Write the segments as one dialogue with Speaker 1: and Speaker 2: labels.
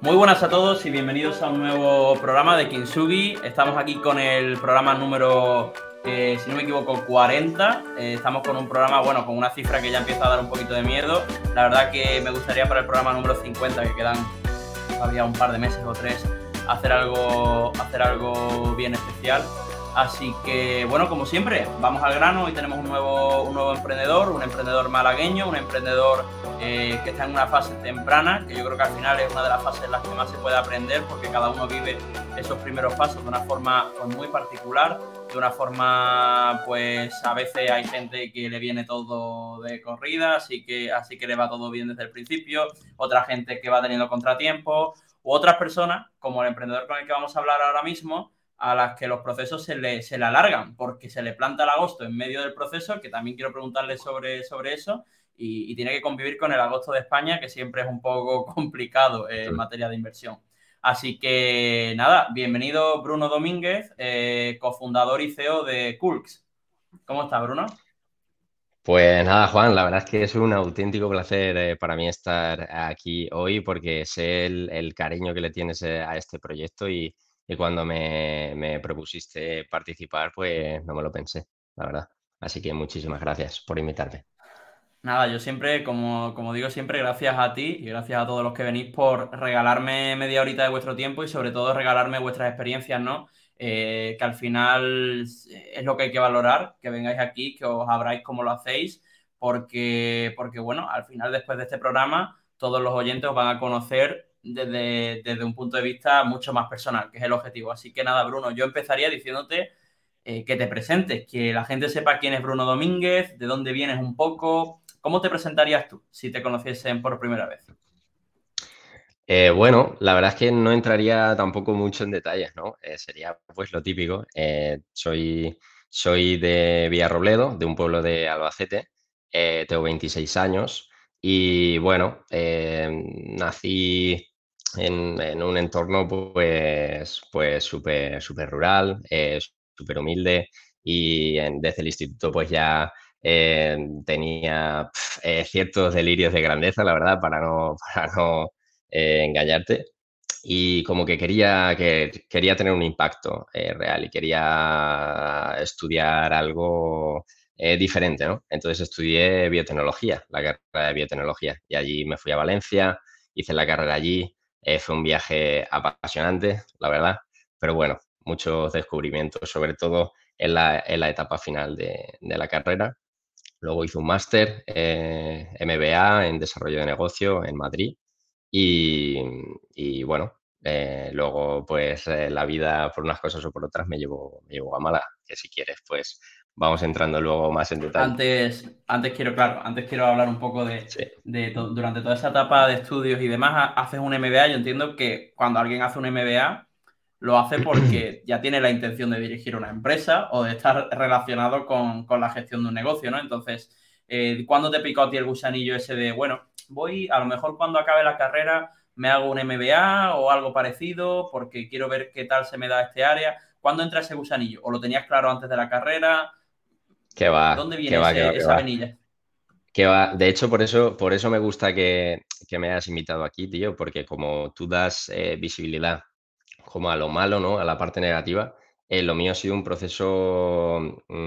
Speaker 1: Muy buenas a todos y bienvenidos a un nuevo programa de Kintsugi. Estamos aquí con el programa número, si no me equivoco, 40. Estamos con un programa, bueno, con una cifra que ya empieza a dar un poquito de miedo. La verdad que me gustaría para el programa número 50, que quedan todavía un par de meses o tres, hacer algo bien especial. Así que, bueno, como siempre, vamos al grano. Hoy tenemos un nuevo emprendedor, un emprendedor malagueño, un emprendedor que está en una fase temprana, que yo creo que al final es una de las fases en las que más se puede aprender, porque cada uno vive esos primeros pasos de una forma pues, muy particular, de una forma, pues a veces hay gente que le viene todo de corrida, así que le va todo bien desde el principio, otra gente que va teniendo contratiempos, u otras personas, como el emprendedor con el que vamos a hablar ahora mismo, a las que los procesos se le alargan porque se le planta el agosto en medio del proceso, que también quiero preguntarle sobre eso, y tiene que convivir con el agosto de España, que siempre es un poco complicado en materia de inversión. Así que nada, bienvenido Bruno Domínguez, cofundador y CEO de Kulks. ¿Cómo estás, Bruno?
Speaker 2: Pues nada, Juan, la verdad es que es un auténtico placer para mí estar aquí hoy porque sé el cariño que le tienes a este proyecto y cuando me propusiste participar, pues no me lo pensé, la verdad. Así que muchísimas gracias por invitarme.
Speaker 1: Nada, yo siempre, como digo siempre, gracias a ti y gracias a todos los que venís por regalarme media horita de vuestro tiempo y sobre todo regalarme vuestras experiencias, ¿no? Que al final es lo que hay que valorar, que vengáis aquí, que os abráis como lo hacéis, porque bueno, al final después de este programa todos los oyentes os van a conocer desde un punto de vista mucho más personal, que es el objetivo. Así que nada, Bruno, yo empezaría diciéndote que te presentes, que la gente sepa quién es Bruno Domínguez, de dónde vienes un poco. ¿Cómo te presentarías tú si te conociesen por primera vez?
Speaker 2: Bueno, la verdad es que no entraría tampoco mucho en detalles, ¿no? Sería pues lo típico. Soy de Villarrobledo, de un pueblo de Albacete. Tengo 26 años y bueno, nací en un entorno pues súper rural, súper humilde y desde el instituto pues ya tenía ciertos delirios de grandeza, la verdad, para no engañarte. Y como que quería tener un impacto real y quería estudiar algo diferente, ¿no? Entonces estudié biotecnología, la carrera de biotecnología, y allí me fui a Valencia, hice la carrera allí, fue un viaje apasionante, la verdad, pero bueno, muchos descubrimientos, sobre todo en la etapa final de la carrera. Luego hice un máster MBA en desarrollo de negocio en Madrid y, y bueno, luego pues la vida por unas cosas o por otras me llevó a Málaga, que si quieres pues vamos entrando luego más en detalle.
Speaker 1: Antes quiero hablar un poco
Speaker 2: Sí.
Speaker 1: durante toda esa etapa de estudios y demás, haces un MBA. Yo entiendo que cuando alguien hace un MBA, lo hace porque ya tiene la intención de dirigir una empresa o de estar relacionado con la gestión de un negocio, ¿no? Entonces, ¿cuándo te picó a ti el gusanillo ese de, bueno, a lo mejor cuando acabe la carrera me hago un MBA o algo parecido porque quiero ver qué tal se me da este área? ¿Cuándo entra ese gusanillo? ¿O lo tenías claro antes de la carrera?
Speaker 2: Que va,
Speaker 1: ¿Dónde
Speaker 2: que
Speaker 1: viene
Speaker 2: va, que va, que
Speaker 1: esa
Speaker 2: va.
Speaker 1: venilla?
Speaker 2: Que va. De hecho, por eso me gusta que me hayas invitado aquí, tío, porque como tú das visibilidad como a lo malo, ¿no? A la parte negativa. Lo mío ha sido un proceso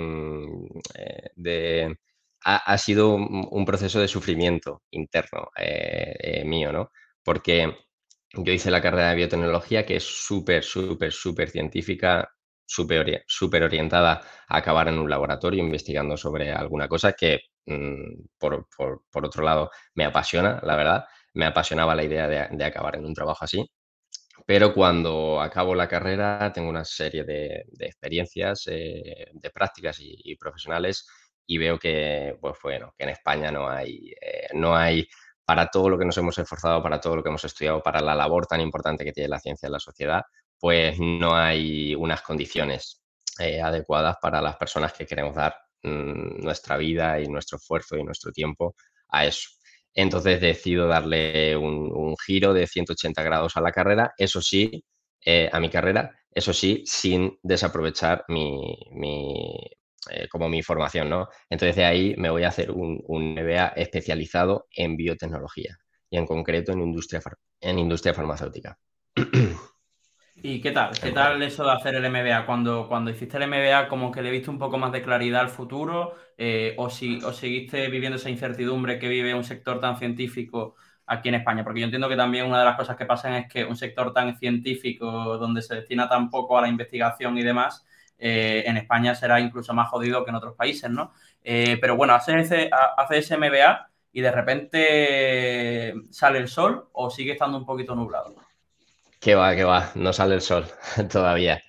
Speaker 2: ha sido un proceso de sufrimiento interno mío, ¿no? Porque yo hice la carrera de biotecnología, que es súper científica, súper orientada a acabar en un laboratorio investigando sobre alguna cosa que, por otro lado, me apasiona, la verdad. Me apasionaba la idea de acabar en un trabajo así. Pero cuando acabo la carrera tengo una serie de experiencias, de prácticas y profesionales y veo que, pues bueno, que en España no hay para todo lo que nos hemos esforzado, para todo lo que hemos estudiado, para la labor tan importante que tiene la ciencia en la sociedad, pues no hay unas condiciones adecuadas para las personas que queremos dar nuestra vida y nuestro esfuerzo y nuestro tiempo a eso. Entonces decido darle un giro de 180 grados a la carrera, eso sí, a mi carrera, eso sí, sin desaprovechar como mi formación, ¿no? Entonces de ahí me voy a hacer un MBA especializado en biotecnología. y en concreto en industria farmacéutica.
Speaker 1: ¿Y qué tal? ¿Qué
Speaker 2: En concreto.
Speaker 1: tal eso de hacer el MBA? Cuando hiciste el MBA, como que le viste un poco más de claridad al futuro, o seguiste viviendo esa incertidumbre que vive un sector tan científico aquí en España? Porque yo entiendo que también una de las cosas que pasan es que un sector tan científico, donde se destina tan poco a la investigación y demás, en España será incluso más jodido que en otros países, ¿no? Pero bueno, haces ese MBA y de repente sale el sol o sigue estando un poquito nublado.
Speaker 2: Que va, no sale el sol todavía.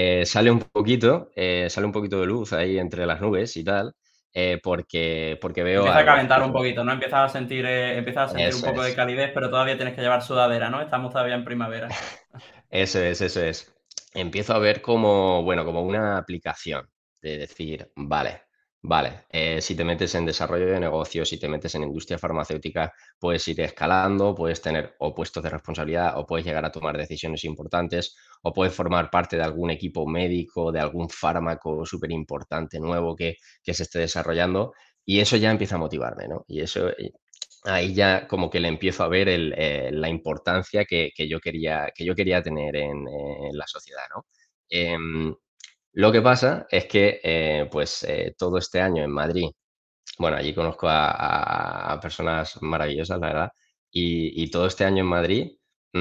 Speaker 2: Sale un poquito de luz ahí entre las nubes y tal, porque veo
Speaker 1: Empieza a
Speaker 2: algo.
Speaker 1: calentar un poquito, ¿no? Empiezas a sentir un
Speaker 2: Eso
Speaker 1: poco de
Speaker 2: es.
Speaker 1: calidez, pero todavía tienes que llevar sudadera, ¿no? Estamos todavía en primavera.
Speaker 2: Eso es, eso es. Empiezo a ver como, bueno, como una aplicación de decir, vale, si te metes en desarrollo de negocios, si te metes en industria farmacéutica, puedes ir escalando, puedes tener o puestos de responsabilidad o puedes llegar a tomar decisiones importantes o puedes formar parte de algún equipo médico, de algún fármaco súper importante nuevo que se esté desarrollando y eso ya empieza a motivarme, ¿no? Y eso, ahí ya como que le empiezo a ver la importancia que yo quería tener en la sociedad, ¿no? Em, lo que pasa es que, pues, todo este año en Madrid, bueno, allí conozco a personas maravillosas, la verdad, y todo este año en Madrid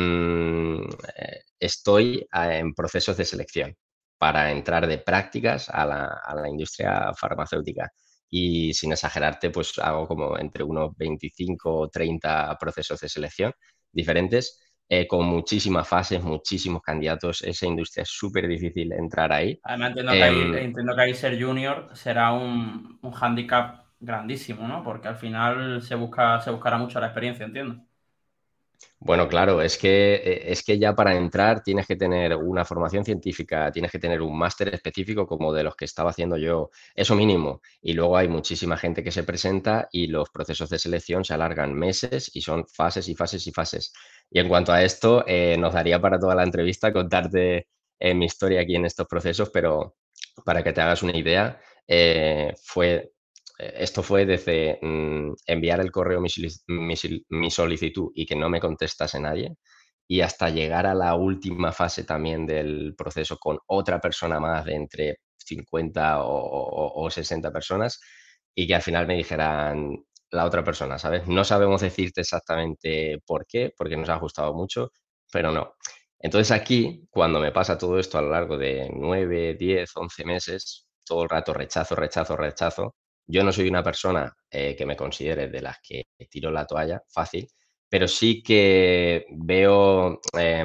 Speaker 2: estoy en procesos de selección para entrar de prácticas a la industria farmacéutica. Y sin exagerarte, pues hago como entre unos 25 o 30 procesos de selección diferentes, con muchísimas fases, muchísimos candidatos. Esa industria es súper difícil entrar ahí.
Speaker 1: Además,
Speaker 2: Em,
Speaker 1: entiendo que ahí ser junior será un hándicap grandísimo, ¿no? Porque al final se buscará mucho la experiencia, entiendo.
Speaker 2: Bueno, claro, es que ya para entrar tienes que tener una formación científica, tienes que tener un máster específico como de los que estaba haciendo yo, eso mínimo. Y luego hay muchísima gente que se presenta y los procesos de selección se alargan meses y son fases y fases y fases. Y en cuanto a esto, nos daría para toda la entrevista contarte mi historia aquí en estos procesos, pero para que te hagas una idea, esto fue desde enviar el correo, mi solicitud y que no me contestase nadie, y hasta llegar a la última fase también del proceso con otra persona más de entre 50 o 60 personas y que al final me dijeran la otra persona, ¿sabes? No sabemos decirte exactamente por qué, porque nos ha gustado mucho, pero no. Entonces aquí, cuando me pasa todo esto a lo largo de 9, 10, 11 meses, todo el rato rechazo, rechazo, rechazo, yo no soy una persona que me considere de las que tiro la toalla fácil, pero sí que veo,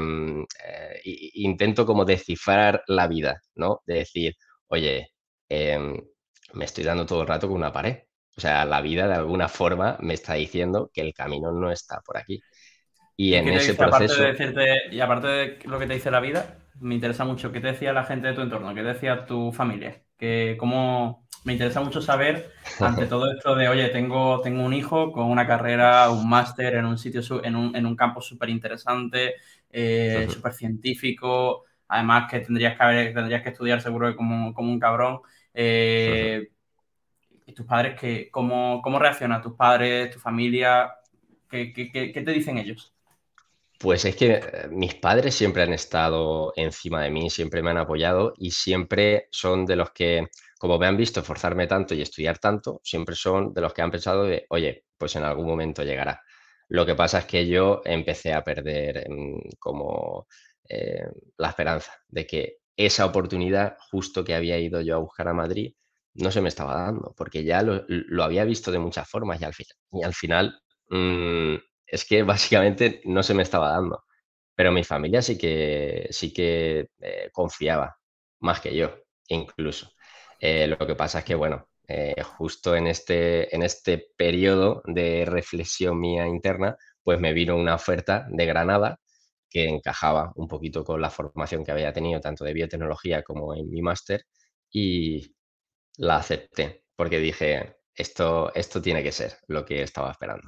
Speaker 2: intento como descifrar la vida, ¿no? De decir, oye, em, me estoy dando todo el rato con una pared. O sea, la vida de alguna forma me está diciendo que el camino no está por aquí. Y
Speaker 1: ¿Y
Speaker 2: en
Speaker 1: qué te
Speaker 2: ese
Speaker 1: dice, aparte de
Speaker 2: proceso,
Speaker 1: decirte, y aparte de lo que te dice la vida, me interesa mucho qué te decía la gente de tu entorno, qué te decía tu familia? Me interesa mucho saber, ante todo esto de, oye, tengo un hijo con una carrera, un máster en un sitio, en un campo súper interesante,
Speaker 2: ujú,
Speaker 1: súper científico, además que tendrías que estudiar seguro que como un cabrón.
Speaker 2: ujú.
Speaker 1: Eh, ¿Y tus padres cómo reaccionan tus padres, tu familia? ¿Qué te dicen ellos?
Speaker 2: Pues es que mis padres siempre han estado encima de mí, siempre me han apoyado y siempre son de los que, como me han visto esforzarme tanto y estudiar tanto, siempre son de los que han pensado de, oye, pues en algún momento llegará. Lo que pasa es que yo empecé a perder como eh, la esperanza de que esa oportunidad justo que había ido yo a buscar a Madrid no se me estaba dando, porque ya lo había visto de muchas formas y al final mm, es que básicamente no se me estaba dando, pero mi familia sí que, confiaba, más que yo, incluso. Lo que pasa es que, bueno, justo en este periodo de reflexión mía interna, pues me vino una oferta de Granada que encajaba un poquito con la formación que había tenido, tanto de biotecnología como en mi máster, y la acepté, porque dije: Esto tiene que ser lo que estaba esperando".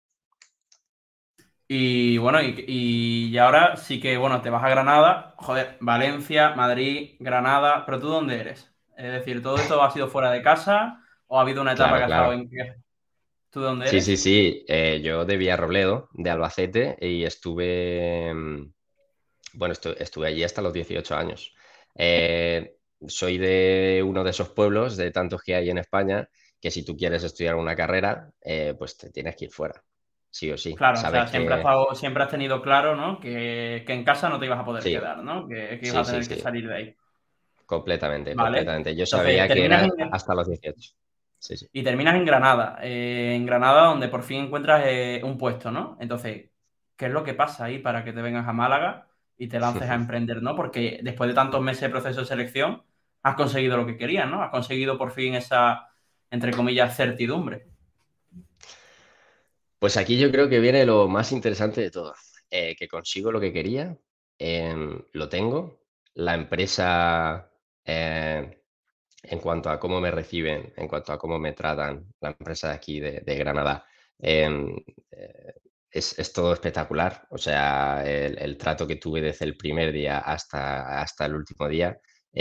Speaker 1: Y bueno, y ahora sí que, bueno, te vas a Granada, joder, Valencia, Madrid, Granada, pero ¿tú dónde eres? Es decir, ¿todo esto ha sido fuera de casa o ha habido una etapa
Speaker 2: Claro,
Speaker 1: que has estado
Speaker 2: claro.
Speaker 1: en... ¿Tú de dónde
Speaker 2: Sí, sí,
Speaker 1: eres?
Speaker 2: sí. Yo de Villarrobledo, de Albacete, y estuve, bueno, estuve allí hasta los 18 años. Soy de uno de esos pueblos, de tantos que hay en España, que si tú quieres estudiar una carrera, pues te tienes que ir fuera, sí o sí.
Speaker 1: Claro, o sea,
Speaker 2: Sabes que
Speaker 1: siempre has tenido claro, ¿no? Que en casa no te ibas a poder
Speaker 2: sí,
Speaker 1: quedar, ¿no? Que ibas
Speaker 2: sí,
Speaker 1: a
Speaker 2: sí,
Speaker 1: tener que
Speaker 2: sí,
Speaker 1: salir de ahí.
Speaker 2: completamente,
Speaker 1: Vale.
Speaker 2: completamente. Yo
Speaker 1: Entonces,
Speaker 2: sabía que era hasta los 18. Sí, sí.
Speaker 1: terminas en Granada. En Granada, donde por fin encuentras un puesto, ¿no? Entonces, ¿qué es lo que pasa ahí para que te vengas a Málaga y te lances a emprender, ¿no? Porque después de tantos meses de proceso de selección, has conseguido lo que querías, ¿no? Has conseguido por fin esa, entre comillas, certidumbre.
Speaker 2: Pues aquí yo creo que viene lo más interesante de todo, que consigo lo que quería, lo tengo, la empresa, en cuanto a cómo me reciben, en cuanto a cómo me tratan, la empresa de aquí de Granada, em, eh, es todo espectacular. O sea, el trato que tuve desde el primer día hasta el último día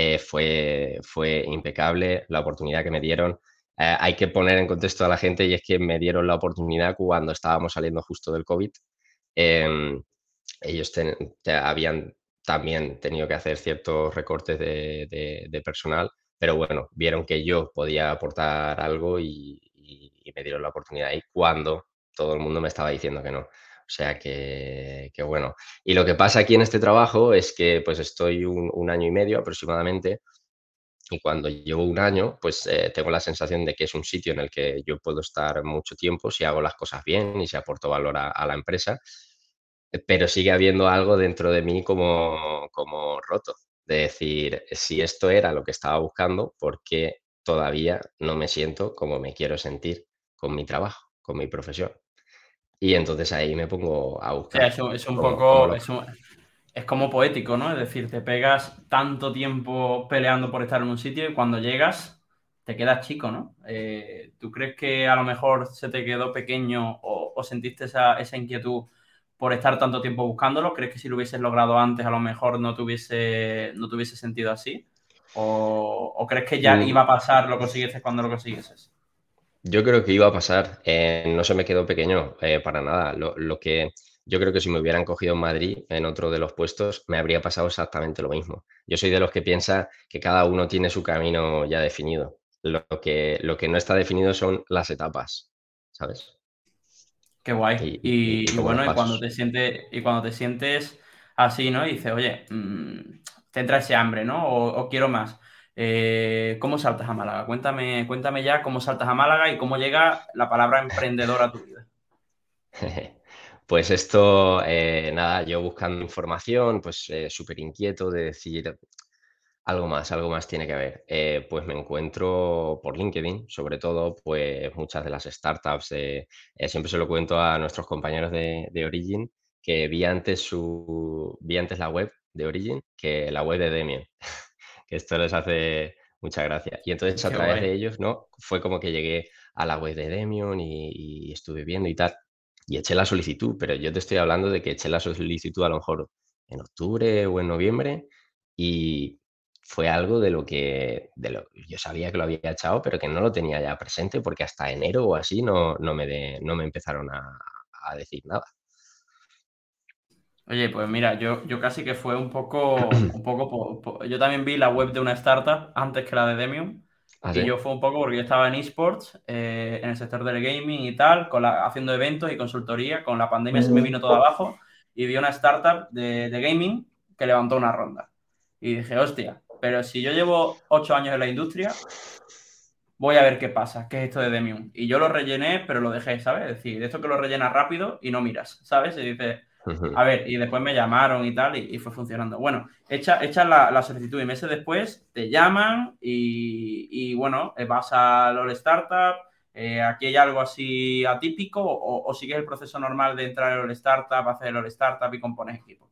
Speaker 2: fue impecable, la oportunidad que me dieron. Hay que poner en contexto a la gente y es que me dieron la oportunidad cuando estábamos saliendo justo del COVID. Em, Ellos habían también tenido que hacer ciertos recortes de personal, pero bueno, vieron que yo podía aportar algo y me dieron la oportunidad ahí cuando todo el mundo me estaba diciendo que no. O sea que bueno. Y lo que pasa aquí en este trabajo es que pues estoy un año y medio aproximadamente y cuando llevo un año, pues tengo la sensación de que es un sitio en el que yo puedo estar mucho tiempo si hago las cosas bien y si aporto valor a la empresa, pero sigue habiendo algo dentro de mí como roto, de decir, si esto era lo que estaba buscando, ¿por qué todavía no me siento como me quiero sentir con mi trabajo, con mi profesión? Y entonces ahí me pongo a
Speaker 1: O sea,
Speaker 2: buscar,
Speaker 1: es un
Speaker 2: como
Speaker 1: poco,
Speaker 2: loco.
Speaker 1: es como poético, ¿no? Es decir, te pegas tanto tiempo peleando por estar en un sitio y cuando llegas te quedas chico, ¿no? ¿Tú crees que a lo mejor se te quedó pequeño o sentiste esa inquietud por estar tanto tiempo buscándolo? ¿Crees que si lo hubieses logrado antes a lo mejor no te hubiese sentido así? O crees que ya
Speaker 2: Mm,
Speaker 1: iba a pasar, lo consiguieses cuando lo consiguieses?
Speaker 2: Yo creo que iba a pasar, no se me quedó pequeño, para nada. Lo que yo creo que si me hubieran cogido en Madrid, en otro de los puestos, me habría pasado exactamente lo mismo. Yo soy de los que piensa que cada uno tiene su camino ya definido. Lo que no está definido son las etapas, ¿sabes?
Speaker 1: Qué guay.
Speaker 2: Y
Speaker 1: Y
Speaker 2: como los
Speaker 1: bueno,
Speaker 2: pasos.
Speaker 1: y cuando te sientes así, ¿no? Y dices, oye, te entra ese hambre, ¿no? O quiero más. ¿Cómo saltas a Málaga? Cuéntame ya cómo saltas a Málaga y cómo llega la palabra emprendedor a tu vida.
Speaker 2: Pues esto, nada, yo buscando información, pues súper inquieto de decir, algo más tiene que haber. Pues me encuentro por LinkedIn, sobre todo, pues muchas de las startups. Siempre se lo cuento a nuestros compañeros de Origin, que vi antes la web de Origin que la web de Demian, que esto les hace mucha gracia. Y entonces a
Speaker 1: Qué
Speaker 2: través
Speaker 1: guay.
Speaker 2: de ellos, ¿no? Fue como que llegué a la web de Demian y estuve viendo y tal. Y eché la solicitud, pero yo te estoy hablando de que eché la solicitud a lo mejor en octubre o en noviembre y fue algo de lo yo sabía que lo había echado, pero que no lo tenía ya presente, porque hasta enero o así no me empezaron a decir nada.
Speaker 1: Oye, pues mira, yo casi que fue yo también vi la web de una startup antes que la de Demium.
Speaker 2: ¿Ah,
Speaker 1: Y
Speaker 2: sí?
Speaker 1: yo fue un poco porque yo estaba en esports, en el sector del gaming y tal, haciendo eventos y consultoría. Con la pandemia se me vino todo abajo y vi una startup de gaming que levantó una ronda. Y dije, hostia, pero si yo llevo 8 años en la industria, voy a ver qué pasa, qué es esto de Demium. Y yo lo rellené, pero lo dejé, ¿sabes? Es decir, de esto que lo rellenas rápido y no miras, ¿sabes? Y dices,
Speaker 2: Ujú.
Speaker 1: a ver, y después me llamaron y tal, y fue funcionando. Bueno, echas la solicitud y meses después te llaman y bueno, vas a LOL Startup. ¿Aquí hay algo así atípico o sigues el proceso normal de entrar en LOL Startup, hacer LOL Startup y compones equipo?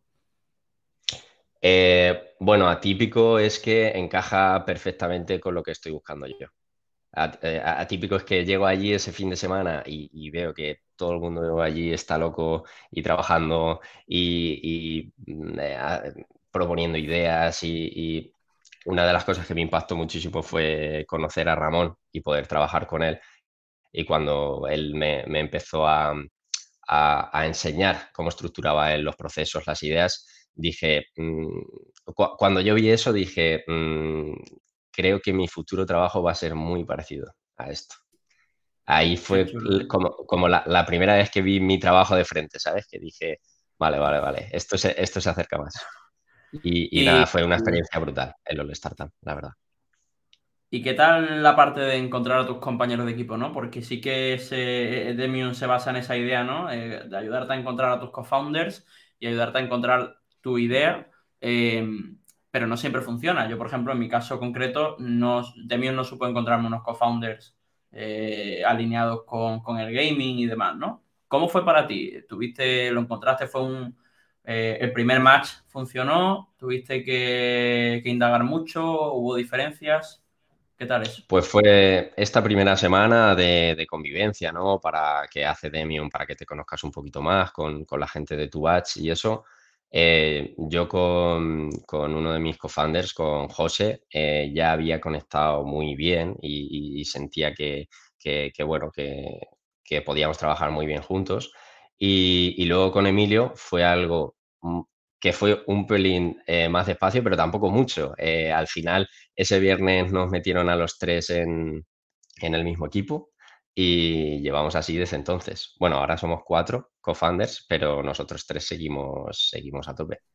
Speaker 2: Bueno, atípico es que encaja perfectamente con lo que estoy buscando yo. Atípico es que llego allí ese fin de semana y veo que todo el mundo allí está loco y trabajando y proponiendo ideas y una de las cosas que me impactó muchísimo fue conocer a Ramón y poder trabajar con él. Y cuando él me empezó a enseñar cómo estructuraba él los procesos, las ideas, dije, cuando yo vi eso, dije, creo que mi futuro trabajo va a ser muy parecido a esto. Ahí
Speaker 1: Qué
Speaker 2: fue
Speaker 1: chulo, ¿eh?
Speaker 2: como la primera vez que vi mi trabajo de frente, ¿sabes? Que dije, vale, vale, vale, esto se acerca más. Y
Speaker 1: Y,
Speaker 2: nada, fue una experiencia brutal el All Startup, la verdad.
Speaker 1: ¿Y qué tal la parte de encontrar a tus compañeros de equipo, ¿no? Porque sí que Demium se basa en esa idea, ¿no? De ayudarte a encontrar a tus co-founders y ayudarte a encontrar tu idea, eh, pero no siempre funciona. Yo, por ejemplo, en mi caso concreto, Demium no supo encontrarme unos co-founders alineados con el gaming y demás, ¿no? ¿Cómo fue para ti? ¿Lo encontraste? ¿El primer match funcionó? ¿Tuviste que indagar mucho? ¿Hubo diferencias? ¿Qué tal eso?
Speaker 2: Pues fue esta primera semana de convivencia, ¿no? Para que hace Demium, para que te conozcas un poquito más con la gente de tu batch y eso. Yo con uno de mis co-founders, con José, ya había conectado muy bien y sentía bueno, que podíamos trabajar muy bien juntos. Y luego con Emilio fue algo que fue un pelín más despacio, pero tampoco mucho. Al final ese viernes nos metieron a los tres en el mismo equipo y llevamos así desde entonces. Bueno, ahora somos cuatro co-founders, pero nosotros tres seguimos a tope.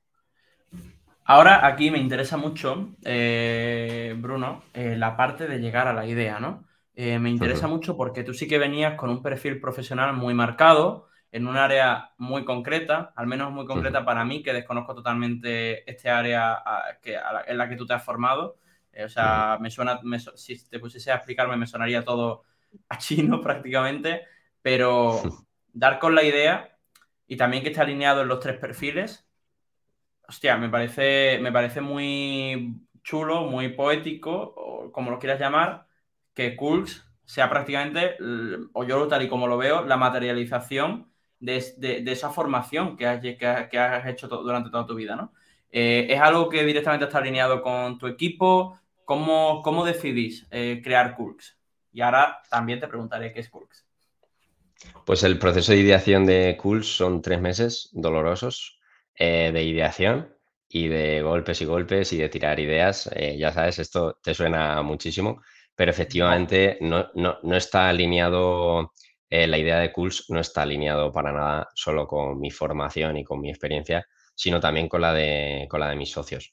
Speaker 1: Ahora aquí me interesa mucho, Bruno, la parte de llegar a la idea, ¿no? Me interesa
Speaker 2: Ujú,
Speaker 1: mucho porque tú sí que venías con un perfil profesional muy marcado, en un área muy concreta, al menos muy
Speaker 2: ujú,
Speaker 1: concreta para mí, que desconozco totalmente este área en la que tú te has formado. O
Speaker 2: ujú.
Speaker 1: sea, si te pusiese a explicarme, me sonaría todo a chino prácticamente, pero dar con la idea y también que esté alineado en los tres perfiles. Hostia, me parece muy chulo, muy poético, o como lo quieras llamar, que Kulks sea prácticamente, o yo tal y como lo veo, la materialización de esa formación que has hecho durante toda tu vida, ¿no? ¿Es algo que directamente está alineado con tu equipo? ¿Cómo decidís crear Kulks? Y ahora también te preguntaré qué es Kulks.
Speaker 2: Pues el proceso de ideación de Cools son 3 meses dolorosos de ideación y de golpes y golpes y de tirar ideas. Ya sabes, esto te suena muchísimo, pero
Speaker 1: No.
Speaker 2: efectivamente no está alineado, la idea de Cools no está alineado para nada solo con mi formación y con mi experiencia, sino también con la de mis socios.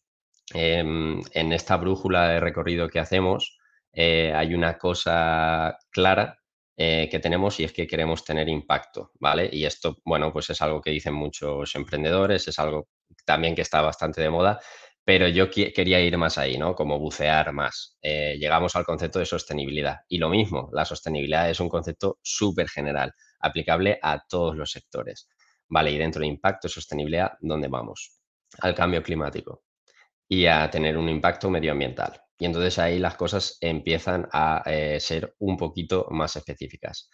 Speaker 2: En esta brújula de recorrido que hacemos, hay una cosa clara que tenemos y es que queremos tener impacto, ¿vale? Y esto, bueno, pues es algo que dicen muchos emprendedores, es algo también que está bastante de moda, pero yo quería ir más ahí, ¿no? Como bucear más. Llegamos al concepto de sostenibilidad y lo mismo, la sostenibilidad es un concepto súper general, aplicable a todos los sectores, ¿vale? Y dentro de impacto y sostenibilidad, ¿dónde vamos? Al cambio climático y a tener un impacto medioambiental. Y entonces ahí las cosas empiezan a ser un poquito más específicas.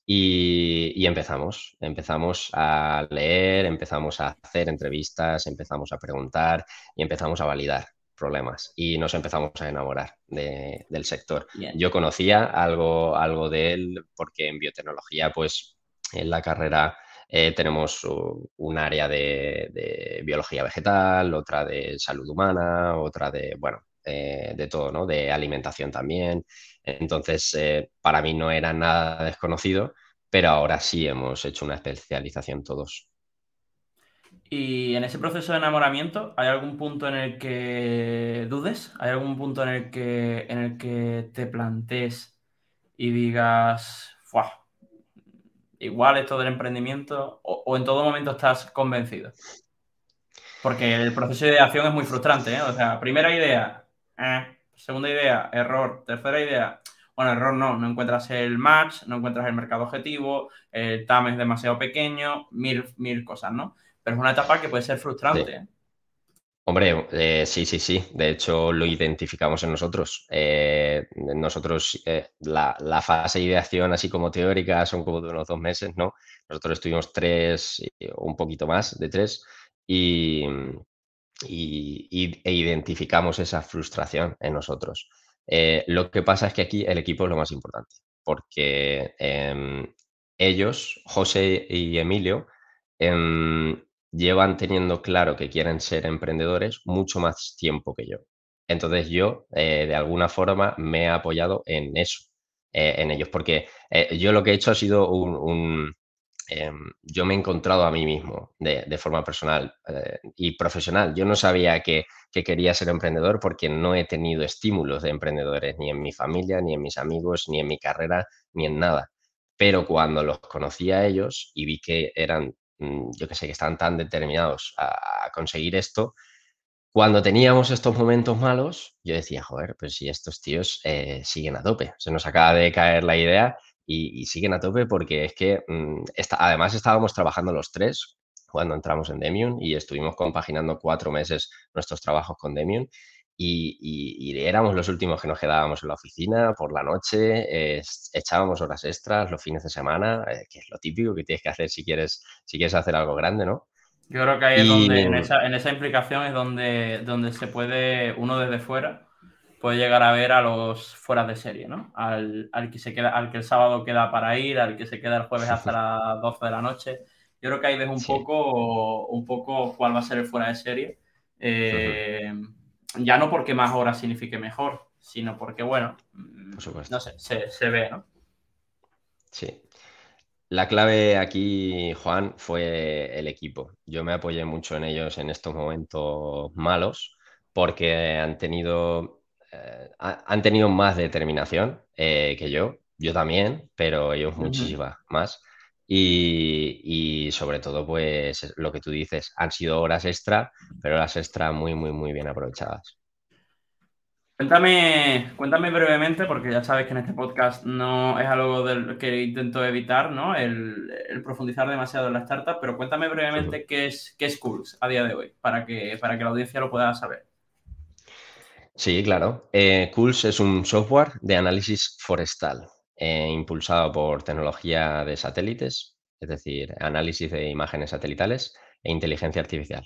Speaker 2: Y empezamos a leer, empezamos a hacer entrevistas, empezamos a preguntar y empezamos a validar problemas y nos empezamos a enamorar del sector.
Speaker 1: Bien.
Speaker 2: Yo conocía algo de él porque en biotecnología, pues en la carrera tenemos un área de biología vegetal, otra de salud humana, otra de, bueno, de todo, ¿no? De alimentación también. Entonces, para mí no era nada desconocido, pero ahora sí hemos hecho una especialización todos.
Speaker 1: Y en ese proceso de enamoramiento, ¿hay algún punto en el que dudes? ¿Hay algún punto en el que te plantees y digas, ¡fuah! Igual esto del emprendimiento, o en todo momento estás convencido? Porque el proceso de ideación es muy frustrante, ¿eh? O sea, primera idea, segunda idea, error, tercera idea, bueno, error no encuentras el match, no encuentras el mercado objetivo, el TAM es demasiado pequeño, mil cosas, ¿no? Pero es una etapa que puede ser
Speaker 2: Sí.
Speaker 1: frustrante, ¿eh?
Speaker 2: Hombre, sí, sí, sí. De hecho, lo identificamos en nosotros. Nosotros, la fase de ideación, así como teórica, son como de unos 2 meses, ¿no? Nosotros estuvimos tres, un poquito más de tres, y, e identificamos esa frustración en nosotros. Lo que pasa es que aquí el equipo es lo más importante, porque ellos, José y Emilio, llevan teniendo claro que quieren ser emprendedores mucho más tiempo que yo. Entonces yo, de alguna forma, me he apoyado en eso, en ellos, porque yo lo que he hecho ha sido yo me he encontrado a mí mismo de forma personal y profesional. Yo no sabía que quería ser emprendedor porque no he tenido estímulos de emprendedores ni en mi familia, ni en mis amigos, ni en mi carrera, ni en nada. Pero cuando los conocí a ellos y vi que eran, yo que sé, que estaban tan determinados a conseguir esto, cuando teníamos estos momentos malos, yo decía, joder, pues si estos tíos siguen a tope, se nos acaba de caer la idea y siguen a tope porque es que además estábamos trabajando los tres cuando entramos en Demium y estuvimos compaginando 4 meses nuestros trabajos con Demium y éramos los últimos que nos quedábamos en la oficina por la noche, echábamos horas extras los fines de semana, que es lo típico que tienes que hacer si quieres hacer algo grande, ¿no?
Speaker 1: Yo creo que ahí es donde,
Speaker 2: Y
Speaker 1: en esa implicación es donde se puede, uno desde fuera, puede llegar a ver a los fuera de serie, ¿no? Al que se queda, al que el sábado queda para ir, al que se queda el jueves hasta las 12 de la noche. Yo creo que ahí ves
Speaker 2: sí.
Speaker 1: un poco cuál va a ser el fuera de serie.
Speaker 2: Ujú.
Speaker 1: Eh, ya no porque más horas signifique mejor, sino porque, bueno,
Speaker 2: Por
Speaker 1: no
Speaker 2: supuesto.
Speaker 1: sé, se ve, ¿no?
Speaker 2: Sí. La clave aquí, Juan, fue el equipo. Yo me apoyé mucho en ellos en estos momentos malos porque han tenido más determinación que yo. Yo también, pero ellos
Speaker 1: Ujú.
Speaker 2: muchísimas más. Y sobre todo, pues lo que tú dices, han sido horas extra, pero horas extra muy, muy, muy bien aprovechadas.
Speaker 1: Cuéntame brevemente, porque ya sabes que en este podcast no es algo que intento evitar, ¿no? El profundizar demasiado en la startup, pero cuéntame brevemente qué es Cools a día de hoy, para que la audiencia lo pueda saber.
Speaker 2: Sí, claro. CULS es un software de análisis forestal impulsado por tecnología de satélites, es decir, análisis de imágenes satelitales e inteligencia artificial.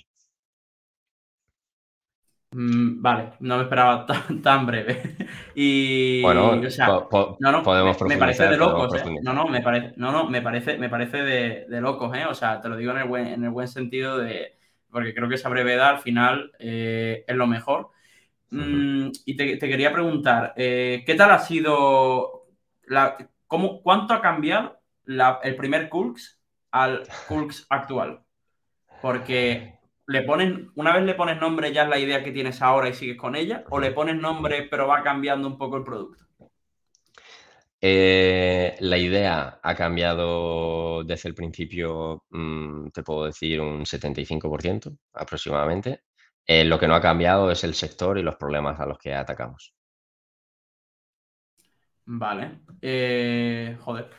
Speaker 1: Vale, no me esperaba tan breve. Y, o
Speaker 2: Bueno,
Speaker 1: sea,
Speaker 2: podemos
Speaker 1: me parece de
Speaker 2: profundizar, podemos
Speaker 1: locos, ¿eh?
Speaker 2: profundizar.
Speaker 1: Me parece de locos, ¿eh? O sea, te lo digo en el buen sentido de, porque creo que esa brevedad al final es lo mejor.
Speaker 2: Ujú.
Speaker 1: Y te quería preguntar, ¿qué tal ha sido, cuánto ha cambiado el primer Kulks al Kulks actual? Porque una vez le pones nombre ya es la idea que tienes ahora y sigues con ella, o le
Speaker 2: Ujú.
Speaker 1: pones nombre pero va cambiando un poco el producto.
Speaker 2: La idea ha cambiado desde el principio, te puedo decir un 75% aproximadamente. Lo que no ha cambiado es el sector y los problemas a los que atacamos.
Speaker 1: Vale. Joder.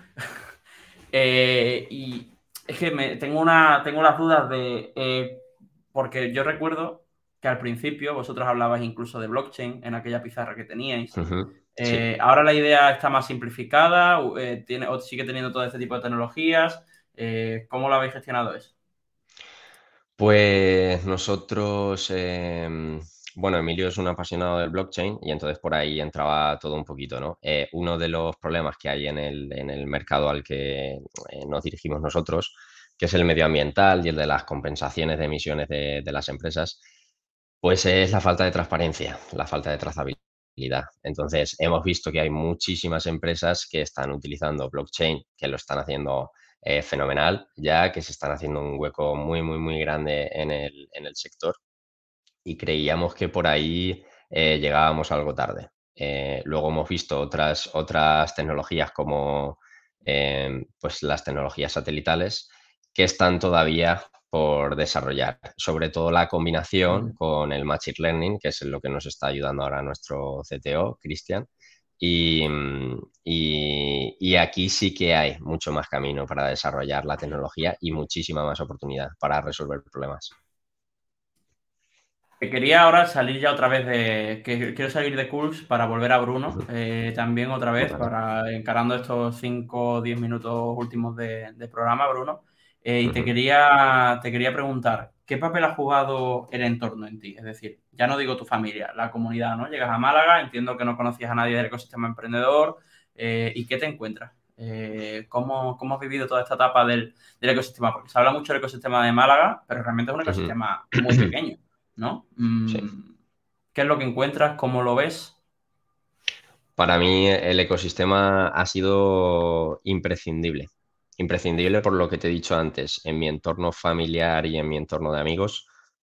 Speaker 1: Y es que tengo las dudas de. Porque yo recuerdo que al principio vosotros hablabais incluso de blockchain en aquella pizarra que teníais.
Speaker 2: Ujú. Sí.
Speaker 1: Ahora la idea está más simplificada, o sigue teniendo todo este tipo de tecnologías. ¿Cómo lo habéis gestionado eso?
Speaker 2: Pues nosotros, bueno, Emilio es un apasionado del blockchain y entonces por ahí entraba todo un poquito, ¿no? Uno de los problemas que hay en el mercado al que nos dirigimos nosotros, que es el medioambiental y el de las compensaciones de emisiones de las empresas, pues es la falta de transparencia, la falta de trazabilidad. Entonces, hemos visto que hay muchísimas empresas que están utilizando blockchain, que lo están haciendo fenomenal, ya que se están haciendo un hueco muy, muy, muy grande en el sector y creíamos que por ahí llegábamos algo tarde. Luego hemos visto otras tecnologías como pues las tecnologías satelitales que están todavía por desarrollar, sobre todo la combinación
Speaker 1: Ujú.
Speaker 2: con el Machine Learning, que es en lo que nos está ayudando ahora nuestro CTO, Cristian. Y aquí sí que hay mucho más camino para desarrollar la tecnología y muchísima más oportunidad para resolver problemas.
Speaker 1: Que quería ahora salir ya otra vez que quiero salir de Cools para volver a Bruno,
Speaker 2: Ujú.
Speaker 1: también otra vez,
Speaker 2: Vale.
Speaker 1: para encarando estos 5 o 10 minutos últimos de programa, Bruno. Y
Speaker 2: Ujú,
Speaker 1: te quería preguntar, ¿qué papel ha jugado el entorno en ti? Es decir, ya no digo tu familia, la comunidad, ¿no? Llegas a Málaga, entiendo que no conocías a nadie del ecosistema emprendedor, ¿y qué te encuentras? ¿Cómo has vivido toda esta etapa del ecosistema? Porque se habla mucho del ecosistema de Málaga, pero realmente es un
Speaker 2: ujú.
Speaker 1: ecosistema muy pequeño, ¿no?
Speaker 2: Sí.
Speaker 1: ¿Qué es lo que encuentras? ¿Cómo lo ves?
Speaker 2: Para mí el ecosistema ha sido imprescindible. Imprescindible por lo que te he dicho antes. En mi entorno familiar y en mi entorno de amigos,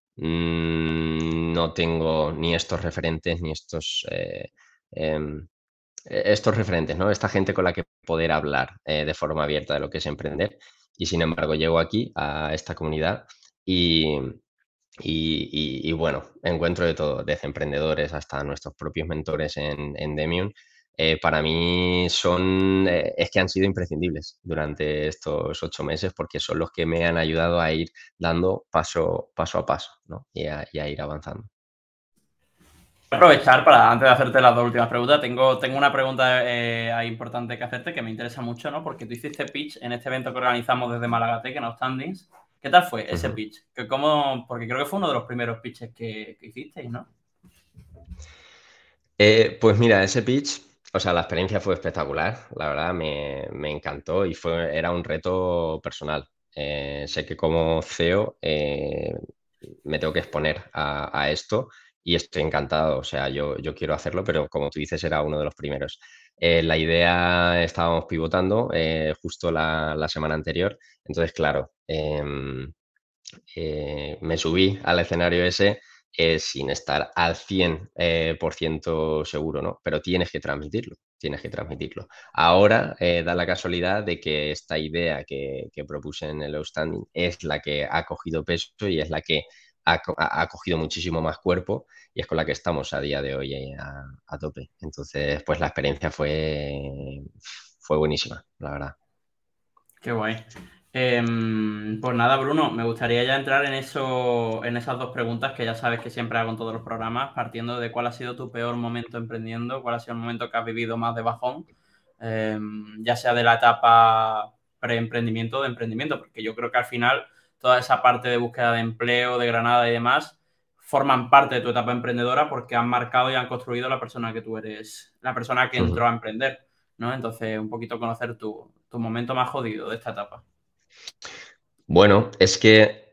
Speaker 2: no tengo ni estos referentes ni em, estos referentes, ¿no? Esta gente con la que poder hablar de forma abierta de lo que es emprender. Y sin embargo, llego aquí a esta comunidad y, bueno, encuentro de todo, desde emprendedores hasta nuestros propios mentores en Demium. Para mí es que han sido imprescindibles durante estos 8 meses porque son los que me han ayudado a ir dando paso a paso, ¿no? Y a ir avanzando.
Speaker 1: Aprovechar para, antes de hacerte las dos últimas preguntas, tengo una pregunta ahí importante que hacerte que me interesa mucho, ¿no? Porque tú hiciste pitch en este evento que organizamos desde Málaga Tech en Outstandings. ¿Qué tal fue ese
Speaker 2: Ujú.
Speaker 1: pitch? Porque creo que fue uno de los primeros pitches que hicisteis, ¿no?
Speaker 2: Pues mira, ese pitch, o sea, la experiencia fue espectacular, la verdad, me encantó y era un reto personal. Sé que como CEO me tengo que exponer a esto y estoy encantado, o sea, yo quiero hacerlo, pero como tú dices, era uno de los primeros. La idea estábamos pivotando justo la semana anterior, entonces, claro, me subí al escenario ese sin estar al 100% por ciento seguro, ¿no? Pero tienes que transmitirlo, tienes que transmitirlo. Ahora da la casualidad de que esta idea que propuse en el outstanding es la que ha cogido peso y es la que ha cogido muchísimo más cuerpo y es con la que estamos a día de hoy a tope. Entonces, pues la experiencia fue buenísima, la verdad.
Speaker 1: Qué guay. Pues nada, Bruno, me gustaría ya entrar en esas dos preguntas que ya sabes que siempre hago en todos los programas, partiendo de cuál ha sido tu peor momento emprendiendo, cuál ha sido el momento que has vivido más de bajón, ya sea de la etapa pre-emprendimiento o de emprendimiento, porque yo creo que al final toda esa parte de búsqueda de empleo, de Granada y demás, forman parte de tu etapa emprendedora porque han marcado y han construido la persona que tú eres, la persona que entró a emprender. ¿No? Entonces, un poquito conocer tu momento más jodido de esta etapa.
Speaker 2: Bueno, es que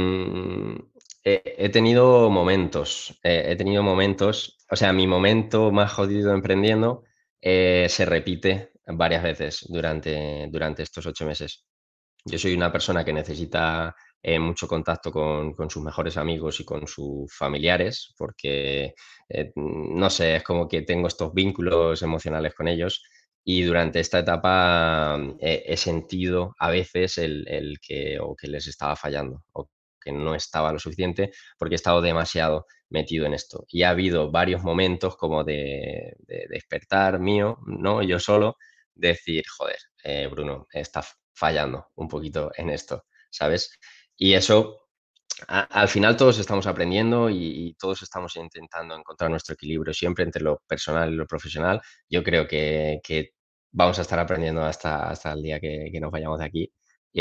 Speaker 2: he tenido momentos, o sea, mi momento más jodido emprendiendo se repite varias veces durante estos 8 meses. Yo soy una persona que necesita mucho contacto con sus mejores amigos y con sus familiares, porque, no sé, es como que tengo estos vínculos emocionales con ellos y durante esta etapa he sentido a veces el que, o que les estaba fallando o que no estaba lo suficiente porque he estado demasiado metido en esto. Y ha habido varios momentos como de despertar mío, ¿no? Yo solo, decir, joder, Bruno, estás fallando un poquito en esto, ¿sabes? Y eso, al final todos estamos aprendiendo y todos estamos intentando encontrar nuestro equilibrio siempre entre lo personal y lo profesional. Yo creo que vamos a estar aprendiendo hasta el día que nos vayamos de aquí.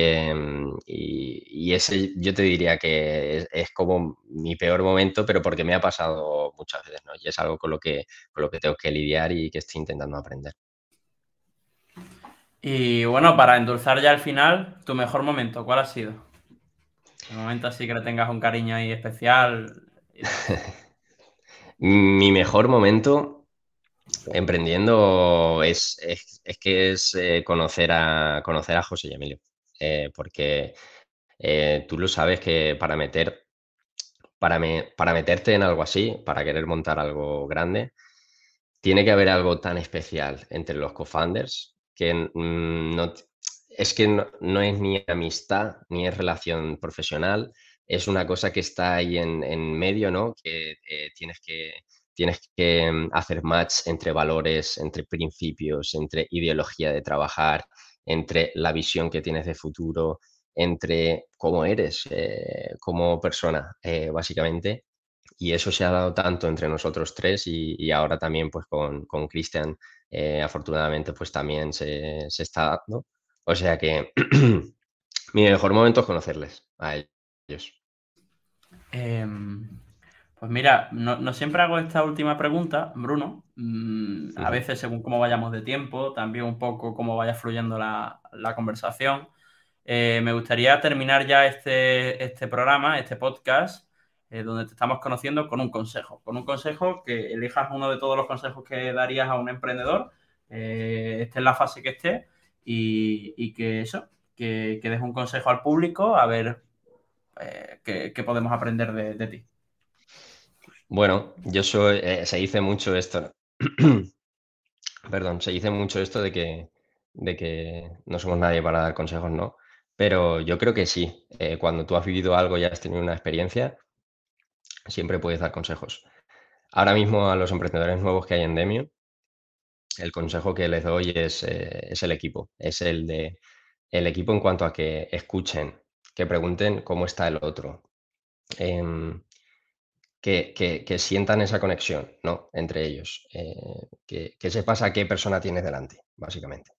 Speaker 2: Y ese yo te diría que es como mi peor momento, pero porque me ha pasado muchas veces, ¿no? Y es algo con lo que tengo que lidiar y que estoy intentando aprender.
Speaker 1: Y bueno, para endulzar ya al final, tu mejor momento, ¿cuál ha sido? El momento así que le tengas un cariño ahí especial y demás.
Speaker 2: Mi mejor momento emprendiendo es que es conocer a José y Emilio. Porque tú lo sabes que para meterte en algo así, para querer montar algo grande, tiene que haber algo tan especial entre los co-founders que es que no es ni amistad ni es relación profesional, es una cosa que está ahí en medio, ¿no? Que tienes que hacer match entre valores, entre principios, entre ideología de trabajar, entre la visión que tienes de futuro, entre cómo eres como persona, básicamente. Y eso se ha dado tanto entre nosotros tres y ahora también pues con Cristian, afortunadamente pues también se está dando. O sea que Mi mejor momento es conocerles a ellos.
Speaker 1: Pues mira, no siempre hago esta última pregunta, Bruno. A
Speaker 2: Ujú.
Speaker 1: veces según cómo vayamos de tiempo, también un poco cómo vaya fluyendo la conversación. Me gustaría terminar ya este programa, este podcast, donde te estamos conociendo con un consejo que elijas uno de todos los consejos que darías a un emprendedor, esté en la fase que esté, y que eso, que des un consejo al público a ver qué podemos aprender de ti.
Speaker 2: Bueno, se dice mucho esto, perdón, se dice mucho esto de que no somos nadie para dar consejos, ¿no? Pero yo creo que sí. Cuando tú has vivido algo y has tenido una experiencia, siempre puedes dar consejos. Ahora mismo a los emprendedores nuevos que hay en Demio, el consejo que les doy es el equipo. Es el equipo en cuanto a que escuchen, que pregunten cómo está el otro, em, que sientan esa conexión, ¿no? Entre ellos, que sepas a qué persona tienes delante, básicamente.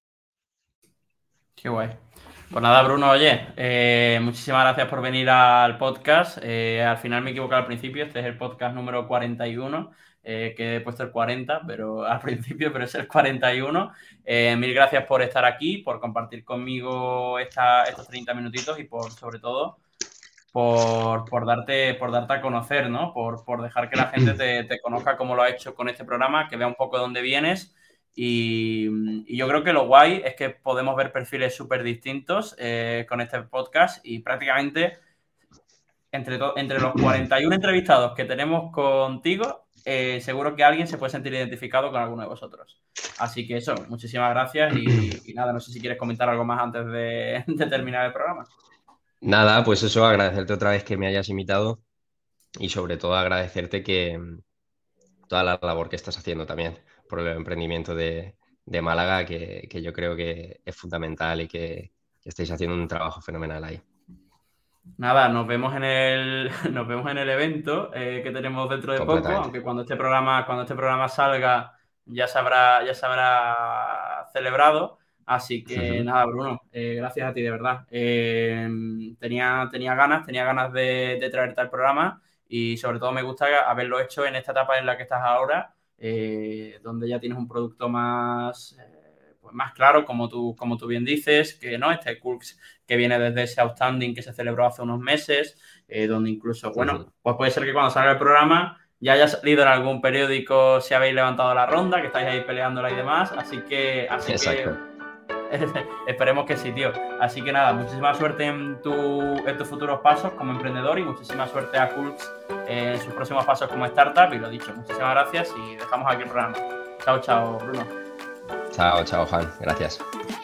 Speaker 1: Qué guay. Pues nada, Bruno, oye, muchísimas gracias por venir al podcast. Al final me he equivocado al principio, este es el podcast número 41, que he puesto el 40, pero al principio, pero es el 41. Mil gracias por estar aquí, por compartir conmigo estos 30 minutitos y sobre todo, por darte a conocer, ¿no? Por dejar que la gente te conozca como lo ha hecho con este programa, que vea un poco de dónde vienes. Y yo creo que lo guay es que podemos ver perfiles súper distintos con este podcast y prácticamente entre los 41 entrevistados que tenemos contigo, seguro que alguien se puede sentir identificado con alguno de vosotros. Así que eso, muchísimas gracias y nada, no sé si quieres comentar algo más antes de terminar el programa.
Speaker 2: Nada, pues eso, agradecerte otra vez que me hayas invitado y sobre todo agradecerte que toda la labor que estás haciendo también por el emprendimiento de Málaga, que yo creo que es fundamental y que estáis haciendo un trabajo fenomenal ahí.
Speaker 1: Nada, nos vemos en el evento que tenemos dentro de poco,
Speaker 2: Completamente.
Speaker 1: aunque cuando este programa salga ya se habrá celebrado. Así que
Speaker 2: Ujú.
Speaker 1: nada, Bruno, gracias a ti de verdad. Tenía ganas de traerte al programa y sobre todo me gusta haberlo hecho en esta etapa en la que estás ahora, donde ya tienes un producto pues más claro, como tú bien dices, que no, este Cooks que viene desde ese outstanding que se celebró hace unos meses, donde incluso, bueno,
Speaker 2: Ujú.
Speaker 1: pues puede ser que cuando salga el programa ya haya salido en algún periódico si habéis levantado la ronda, que estáis ahí peleándola y demás, así que
Speaker 2: Exacto.
Speaker 1: esperemos que sí, tío. Así que nada, muchísima suerte en tus futuros pasos como emprendedor y muchísima suerte a Kulks en sus próximos pasos como startup. Y lo dicho, muchísimas gracias y dejamos aquí el programa. Chao, chao, Bruno.
Speaker 2: Chao, chao, Juan. Gracias.